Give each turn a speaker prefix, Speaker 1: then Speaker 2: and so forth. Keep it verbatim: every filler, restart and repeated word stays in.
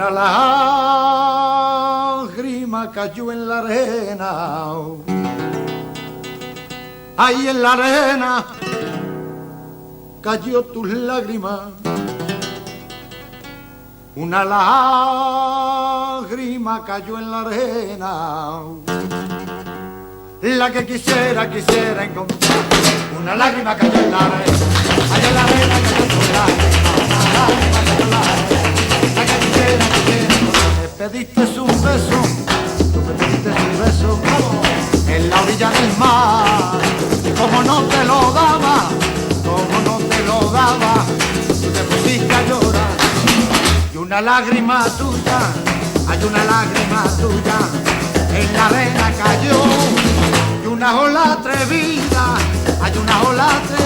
Speaker 1: una lágrima cayó en la arena, ahí en la arena cayó tus lágrimas, una lágrima cayó en la arena, la que quisiera, quisiera encontrar, una lágrima cayó en la arena, allá en la arena cayó tu lágrima, una lágrima cayó en la arena, la que quisiera, quisiera encontrar. Me pediste un beso, tú me pediste un beso, en la orilla del mar, y como no te lo daba, como no te lo daba, tú te pusiste a llorar, y una lágrima tuya, hay una lágrima tuya, en la arena cayó, y una ola atrevida, hay una ola atrevida,